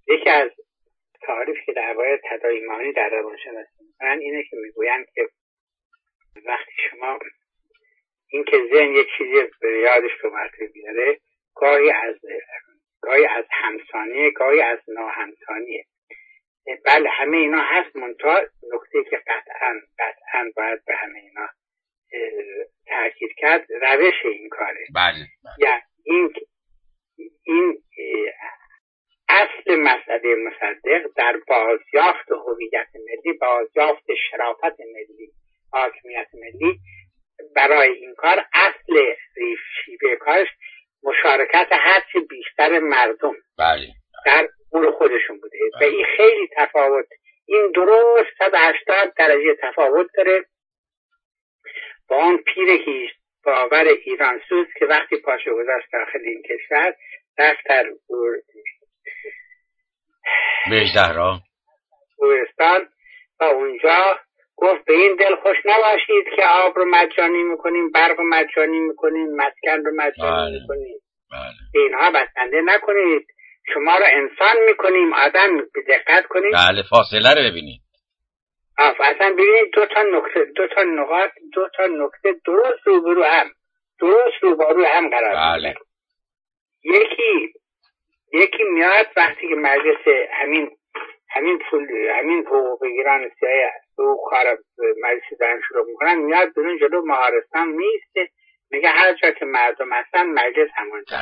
یکی از تعاریفی که درباره تداعی در روانشناسی میکنن اینه که میگوین که وقتی شما این که ذهن یک چیزی به یادش به مرتبه بیاره، گاهی از همسانیه، گاهی از ناهمسانیه. بله همه اینا هست، منتها نکته که قطعاً باید به همه اینا تاکید کرد روش این کاره. بله. یعنی این اصل مسئله مصدق در بازیافت هویت ملی، بازیافت شرافت ملی، حاکمیت ملی، برای این کار اصل شیوه کارش مشارکت هرچی بیشتر مردم بله در امور خودشون بوده. و این خیلی تفاوت، این درست 180 درجه تفاوت داره با اون پیر باور ایران سوز که وقتی پاشو گذاشت داخل این کشور رفت در بهزهرا گورستان و اونجا گفت به این دل خوش نباشید که آب رو مجانی میکنیم، برق رو مجانی میکنیم، مسکن رو مجانی میکنیم، به اینها بسنده نکنید، شما رو انسان میکنیم، آدم. دقت کنید، بله فاصله رو ببینید. اصلا ببینید دو تا نکته درست روبرو هم قرار بله. یکی میاد وقتی که مجلس همین حقوق بگیران سیاه حقوق کار مجلس دارن شروع میکنن، میاد برون جلو مهارستان میسته، میگه هر جا که مردم هستن مجلس همونجا.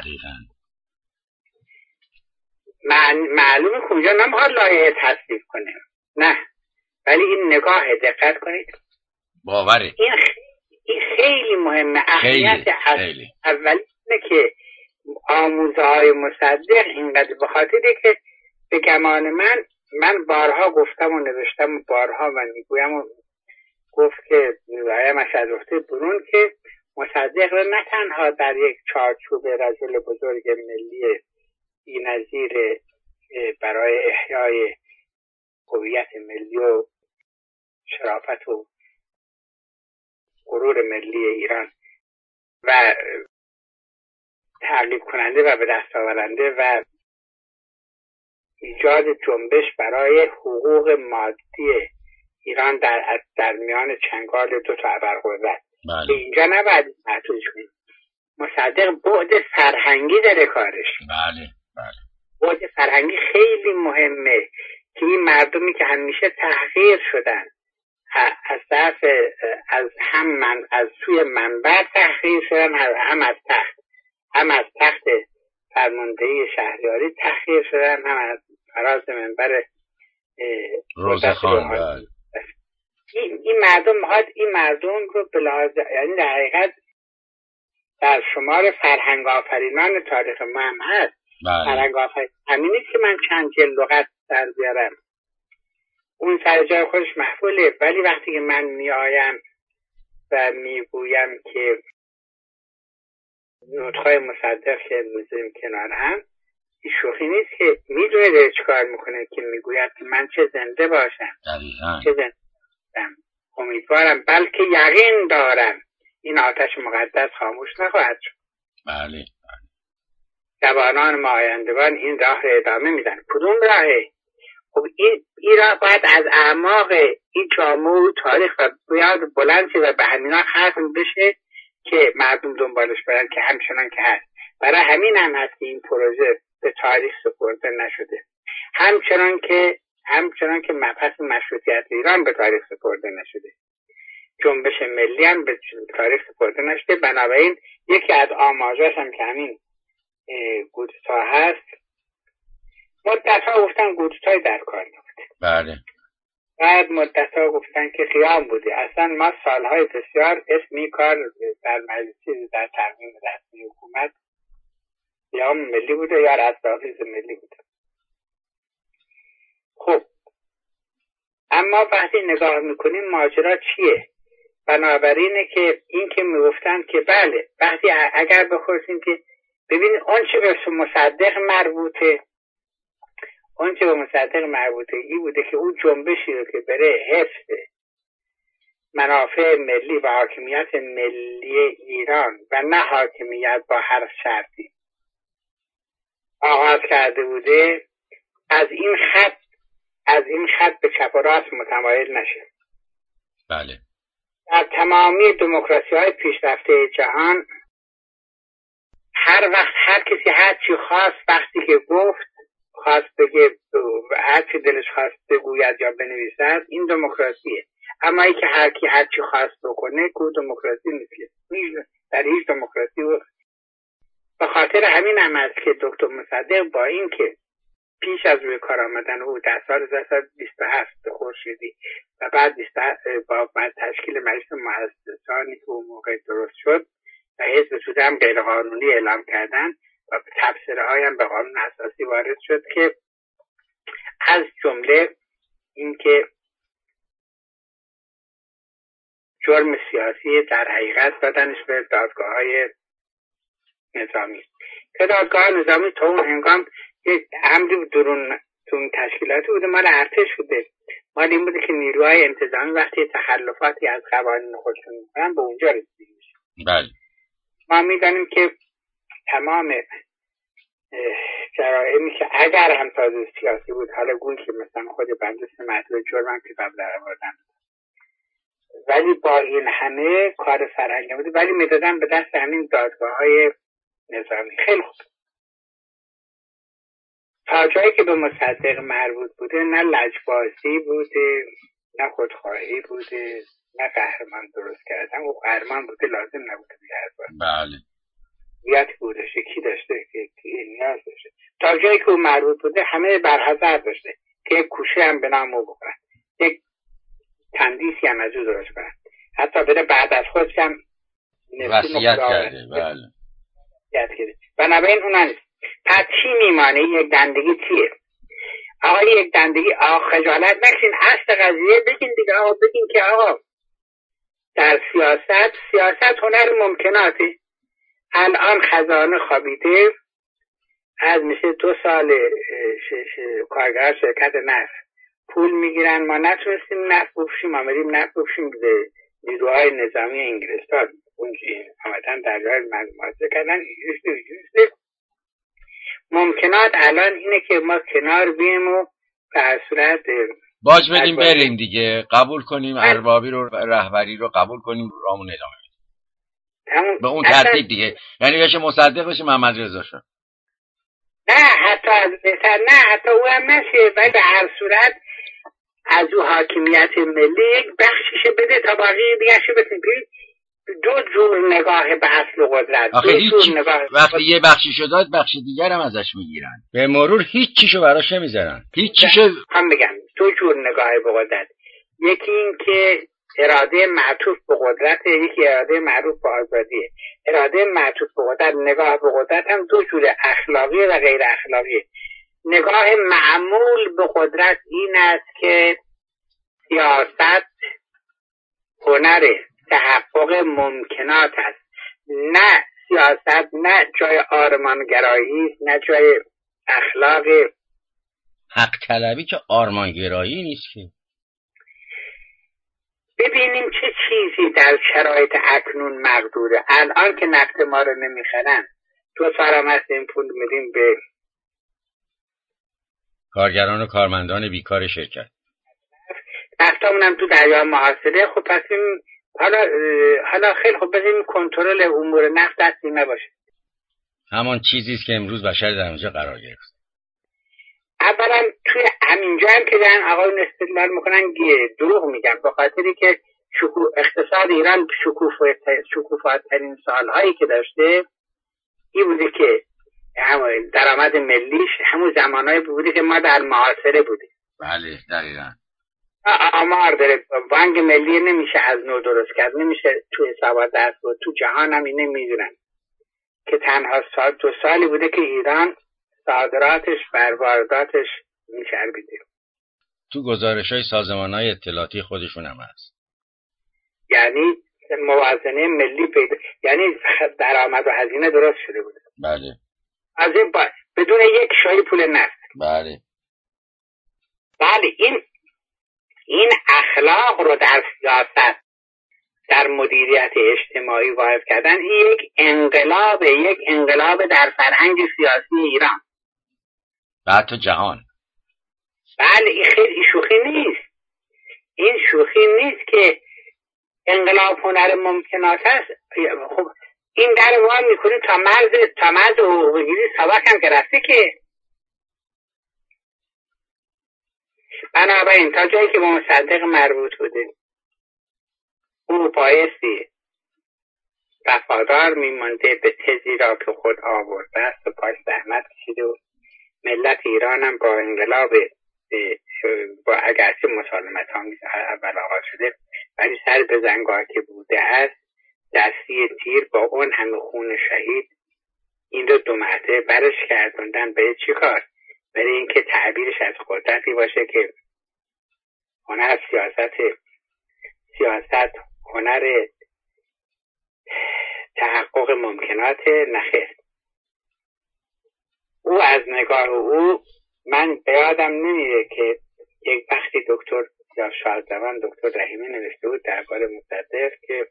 معلومه که اونجا نمیخواد لایحه تصویب کنه، نه، ولی این نگاه، دقت کنید، باوره. این خیلی مهمه. اهمیت اولی اینه که آموزه های مصدق اینقدر به خاطره که به گمان من بارها گفتم و نوشتم و بارها و میگویم و گفت که میگویمش از وقت برون که مصدق رو نه تنها در یک چارچوب رجل بزرگ ملی بی‌نظیر برای احیای هویت ملی و شرافت و غرور ملی ایران و تعقیب کننده و به دست آورنده و ایجاد جنبش برای حقوق مادی ایران در میان چنگال دو تا ابرقدرت. به اینجا نباید محدود کنیم. مصدق بعد فرهنگی داره کارش. بله. بعد فرهنگی خیلی مهمه که این مردمی که همیشه تحقیر شدن از سوی منبر تحقیر شدن، هم از تخت فرماندهی شهریاری تحقیر شدن، هم از فراز منبر روزخان. این مردم رو به لحاظ، یعنی در حقیقت در شمار فرهنگ آفرینان تاریخ ما هم هست. فرهنگ آفرین همین نیست که من چند جلد لغت در بیارم، اون سر جای خودش محفوله، ولی وقتی که من میآیم و میگویم که نطقای مصدق که میذاریم کنار هم، این شوخی نیست که میدونه داره چکار میکنه که میگوید که من چه زنده باشم، چه زنده باشم، امیدوارم بلکه یقین دارم این آتش مقدس خاموش نخواهد شد. بله. جوانان ما آیندگان این راه رو ادامه میدن. کدوم راهه؟ خب این راه باید از اعماق این جامعه و تاریخ و باید بلند شه و به همینا ختم بشه که مردم دنبالش برن، که همچنان که هست. برای همین هم هست که این پروژه به تاریخ سپرده نشده، همچنان که مبحث مشروطیت ایران به تاریخ سپرده نشده، جنبش ملی هم به تاریخ سپرده نشده. بنابراین یکی از آماجاش هم که همین گودتا هست. مدت‌ها گفتن گودتای در کار نبوده. بله. بعد مدت‌ها گفتن که خیام بوده. اصلا ما سالهای بسیار اسمی کار در مجلسی در ترمیم رسمی حکومت خیام ملی بوده یا رستاخیز ملی بوده. خب اما وقتی نگاه میکنیم ماجرا چیه؟ بنابراینه که این که میگفتن که بله، وقتی اگر بخورسیم که ببینید اون چه به مصدق مربوطه، این بوده که اون جنبشی رو که بره حفظ منافع ملی و حاکمیت ملی ایران و نه حاکمیت با هر شرطی آغاز کرده بوده، از این خط به چپ و راست متمایل نشه. بله. در تمامی دموکراسی‌های پیشرفته جهان هر وقت هر کسی هر چی خواست وقتی که خواست بگه هر چی دلش خواست بگوید یا بنویسد این دموکراسیه. اما ای که هر کی هر چی خواست بکنه کو دموکراسی نیست. در هیچ دموکراسی به خاطر همین هم است که دکتر مصدق با این که پیش از روی کار آمدن او در سال 1927 خورشیدی و بعد با تشکیل مجلس مؤسسانی که اون موقع درست شد و حزب توده هم غیر قانونی اعلام کردن و تبصره هایم به قانون اساسی وارد شد که از جمله این که جرم سیاسی در حقیقت دادنش به دادگاه های نظامی که دادگاه نظامی تا اون هنگام یک امری درون تشکیلاتی بوده، مال ارتش بوده، مال این بوده که نیروهای انتظامی وقتی تخلفاتی از قوانین خودشون میکنن به اونجا رسیده میشه. بله. ما میدانیم که تمام جرائمی که اگر هم تازه سیاسی بود، حالا گویی که مثلا خود بنده سمت جرم که قبل در آوردن، ولی با این همه کار فرهنگی بوده ولی میدادن به دست همین دادگاه های نظامی. خیلی خوب. تا جایی که به مصدق مربوط بوده نه لجبازی بوده، نه خودخواهی بوده، نه قهرمان درست کردن. او قهرمان بوده، لازم نبوده بگه. بله. بیاتی بوده کی داشته که نیاز داشته. تا جایی که او مربوط بوده همه برحضر داشته که یک کوشه هم به نام او بکنن، یک تندیسی هم از او درست کنن، حتی بده بعد از خودش هم وصیت کرده. بله. بنابراین اونا نیست. پس چی میمانه؟ یک دندگی چیه؟ آقا یک دندگی خجالت نکشین، اصل قضیه بگین دیگه. آقا بگین که آقا در سیاست هنر ممکناته. الان خزانه خوابیده، از میشه 2 سال کارگر شرکت نفت پول میگیرن، ما نتونستیم نفت بفروشیم، آمدیم نفت بفروشیم به نیروهای نظامی انگلستان اونجی آمدن در جای محاصره کردن. ممکنات الان اینه که ما کنار بیم و به صورت باج بدیم بریم دیگه، قبول کنیم اربابی رو، رهبری رو قبول کنیم، رامون ادامه بدیم به اون ترتیب دیگه. یعنی بشه مصدق بشه محمد رضا شد. نه حتی از بهتر، نه حتی او هم نشه، ولی به هر صورت از او حاکمیت ملی یک بخشیشه بده تا باقی دیگه شه بتیم. دو جور نگاه به اصل و قدرت. وقتی یه بخشیشو داد بخش دیگر هم ازش میگیرن، به مرور هیچ چیشو براش نمیذارن. هیچ چیشو هم بگم دو جور نگاه به قدرت. یکی این که اراده معطوف به قدرت، یکی اراده معطوف به آزادیه. اراده معطوف به قدرت، نگاه به قدرت هم دو جور، اخلاقی و غیر اخلاقی. نگاه معمول به قدرت این است که سیاست هنر تحقق ممکنات است. نه سیاست نه جای آرمانگرایی، نه جای اخلاق حق طلبی که آرمانگرایی نیست که. ببینیم چه چیزی در شرایط اکنون مقدوره. الان که نفت ما رو نمیخرن، 2 سال هم هست این پول میدیم به کارگران و کارمندان بیکار شرکت. نفتامون هم تو دریا محاصره. خب پس این حالا خیلی خوب بذاریم کنترل امور نفت دستی نباشه. همان چیزیست که امروز بشر در اونجا قرار گرفت. اولا توی همینجا هم که دارن آقایون استدلال میکنن دروغ میگن، به خاطری که اقتصاد ایران شکوفاترین سالهایی که داشته این بوده که درآمد ملیش همون زمانهایی بوده که ما در محاصره بودیم. بله دقیقاً. آمار داره، بانک ملی نمیشه از نو درست کرد، نمیشه تو حسابات دست بود. تو جهان هم اینه میدونن که تنها 2 سالی بوده که ایران صادراتش بر وارداتش میچربیده. تو گزارش‌های سازمان‌های اطلاعاتی خودشون هم هست. یعنی موازنه ملی پیدا، یعنی درآمد و هزینه درست شده بوده. بله. از این بدون یک شای پول نفت. بله. بله این اخلاق رو در سیاست، در مدیریت اجتماعی وارد کردن، این یک انقلاب در فرهنگ سیاسی ایران و حتی جهان. بله این خیلی شوخی نیست، این شوخی نیست که انقلاب هنر ممکنات است. خب این در وام میکنیم تا مرز حقوق بگیری سبق هم گرفته که بنابراین تا جایی که با مصدق مربوط بوده او بایستی وفادار میمانده به تزی را که خود آورده است و پاش زحمت کشیده و ملت ایران هم با انقلاب با اگرچه مسالمت آمیز اول آغاز شده ولی سر به زنگار که بوده است دستی تیر با اون همه خون شهید این رو 2 مرتبه برش کردوندن. به چی کار؟ برای اینکه تعبیرش از قدرتی باشه که هنر سیاست هنر تحقق ممکنات نخیر. او از نگاه او من به یادم نمیره که یک وقتی دکتر یا شادروان دکتر رحیمی نوشته بود درباره مصدق که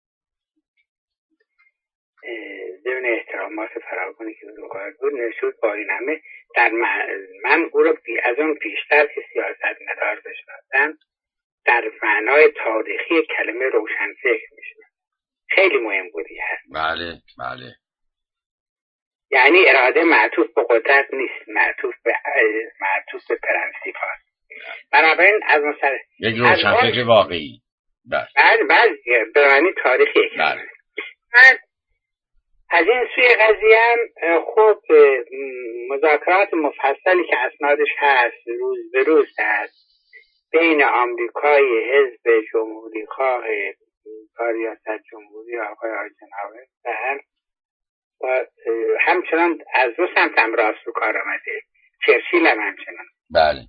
ضمن احترامات فراوانی که وقار بود نوشته بود با این همه من او رو از اون بیشتر که سیاست مدار بشناسم در معنای تاریخی کلمه روشنفکر میشناسم. خیلی مهم بودی هست. بله بله. یعنی اراده معطوف به قدرت نیست، معطوف به پرنسیپ هست. بنابراین از یک روشنفکر واقعی. بله به معنی تاریخی. بله. من از این سوی قضیه هم خب مذاکرات مفصلی که اسنادش هست روز به روز هست بین آمریکای حزب جمهوری خواه ریاست جمهوری آقای آیزنهاور و همچنان از دو سمت هم راست رو کار آمده، چرچیل هم همچنان. بله.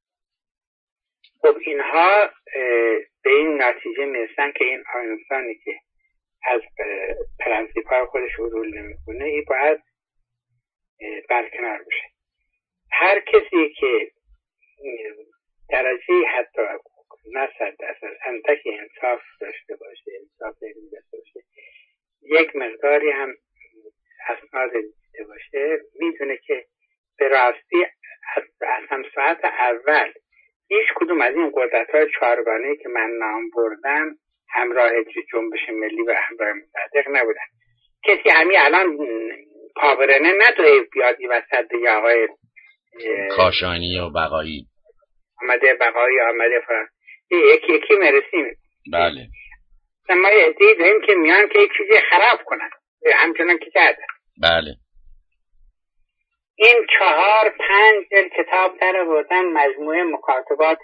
خب اینها به این نتیجه میرسن که این انسانی که از پرنسیپ‌های خودش عدول نمی‌کنه این باید برکنار بشه. هر کسی که درجه حتی نه 100% اندکی انصاف داشته باشه، انصاف علمی داشته باشه، یک مقداری هم اسناد دیده باشه، میدونه که به راستی از هم ساعت اول هیچ کدوم از این قدرت‌های چهارگانه‌ای که من نام بردم همراه جنبش ملی و همراه مصدق نبودن. کسی همین الان پاورنه نداره بیادی وسط دیگه آقای کاشانی و بقایی آمده فرانس یکی مرسیم. بله. ما یه عده‌ای داریم که میان که یک چیزی خراب کنن همچنان که کردن. بله. این 4-5 جلد کتاب در آوردن مجموعه مکاتبات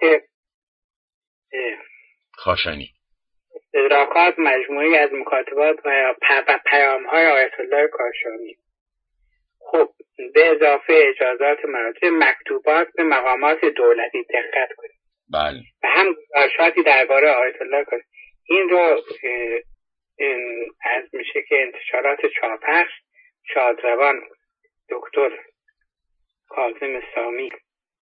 کاشانی، استدراکات، مجموعی از مکاتبات و پیام‌های آیت الله کاشانی. خب به اضافه اجازات مراتب مکتوبات به مقامات دولتی دقت کنید. بله. و هم گزارشاتی درباره آیت الله کاشانی. این رو از میشه که انتشارات چاپخش شادروان دکتر کاظم سامی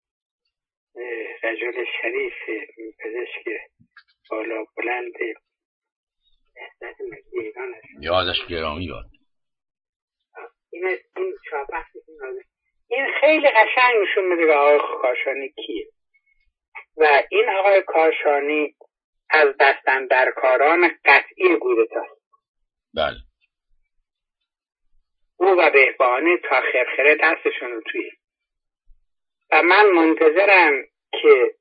رجل شریف پزشک بالا بلند نهضت ملی ایران است. یادش گرامی باد. این چاپخش این خیلی قشنگ نشون میده که آقای کاشانی کیه. و این آقای کاشانی از دستاندرکاران قطعی کودتاست. بله. او و بهبانی تا خرخره دستشون رو توی و من منتظرم که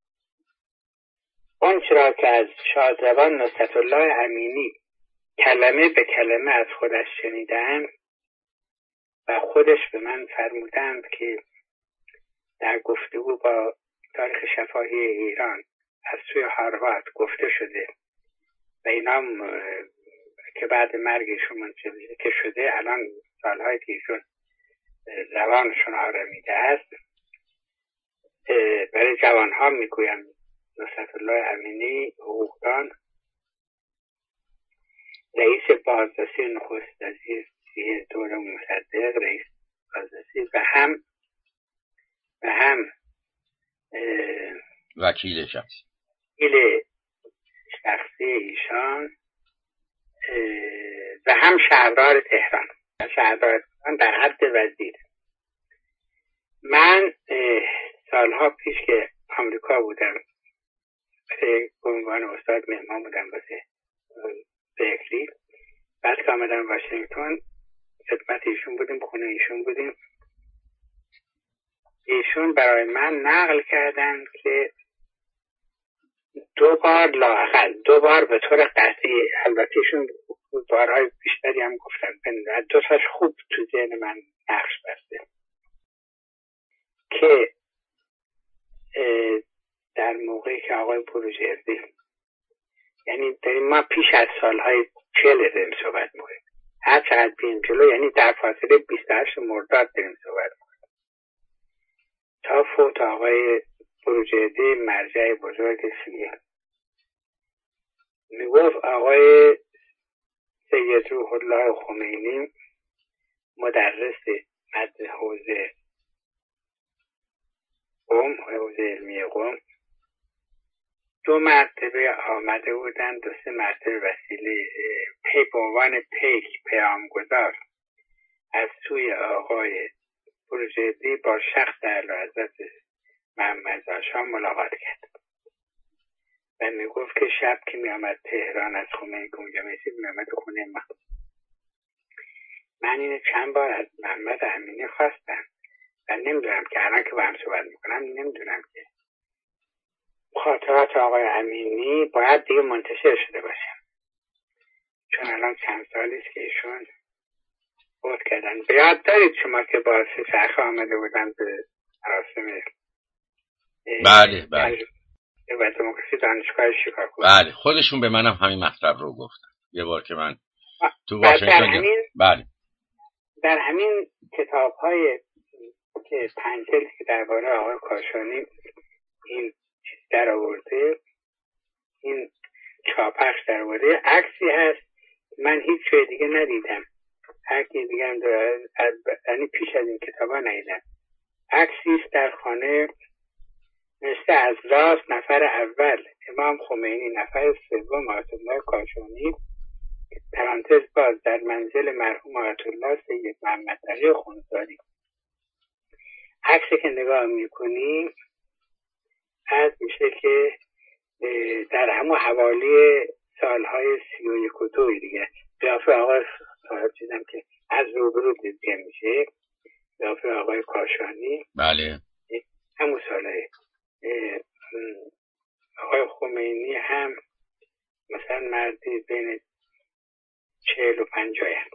اون چرا که از شادروان نصرت الله امینی کلمه به کلمه از خودش شنیدم و خودش به من فرمودند که در گفتگو با تاریخ شفاهی ایران از سوی هاروارد گفته شده و اینا که بعد مرگشون منجر که شده الان سالهای که ایشون روانشون آرامیده است برای جوانها میگویم نصرت الله امینی حقوقدان رئیس بازرسی نخست وزیر دور مصدق رئیس بازرسی و هم وکیل شخصی ایشان و هم شهردار تهران در حد وزیر. من سالها پیش که آمریکا بودم به عنوان استاد مهمان بودم واسه بکری، بعد که آمدم واشنگتن خدمت ایشون بودیم، خونه ایشون بودیم. ایشون برای من نقل کردن که 2 بار لااقل 2 بار به طور قطعی، البته ایشون بارهای بیشتری هم گفتن، 2 تاش خوب تو ذهن من نقش بسته، که در موقعی که آقای بروجردی، یعنی داریم ما پیش از سالهای 40 داریم صحبت میکنیم، هر چقدر بیم جلو، یعنی در فاصله 28 مرداد داریم صحبت میکنیم، تا فوت آقای بروجردی مرجع بزرگ سیه، میگفت آقای سید روح الله خمینی مدرس مد حوزه قم، حوزه علمی قم، 2 مرتبه آمده بودند، 2-3 مرتبه وسیله به عنوان پیامگذار از سوی آقای بروجردی با شخص اعلیحضرت محمد رضا شاه ملاقات کرد و میگفت که شب که میامد تهران از خمینی که اونجا میرسید میامد خونه من اینو چند بار از محمد امینی خواستم و نمیدونم که الان که با هم صحبت میکنم نمیدونم که خاطرات آقای امینی باید دیگه منتشر شده باشه، چون الان چند سالی است که ایشون فوت کردن. بیاد دارید شما که با سرخ آمده بودن به مراسم بله و دموکراسی دانشگاه شیکاگو. بله، خودشون به منم همین مطلب رو گفتن یه بار که من تو واشنگتن. بله، در همین کتاب‌های که 5 جلد که درباره آقای کاشانی این چیز در آورده، این چاپخش در آورده، عکسی هست من هیچ جای دیگه ندیدم، هر کی دیگه هم داره، یعنی پیش از این کتابا ندیدم. عکسی است در خانه مثل از راست نفر اول امام خمینی، نفر سوم آیت الله کاشانی، پرانتز باز در منزل مرحوم آیت الله سید محمد تقی خونساری. عکسی که نگاه میکنی از میشه که در همون حوالی سالهای 31 و 2 دیگه، قیافه آقای صاحب چیزم که از روبرو دیده میشه، قیافه آقای کاشانی. بله، همون ساله آقای خمینی هم مثلا مردی بین 40 و 50 هست.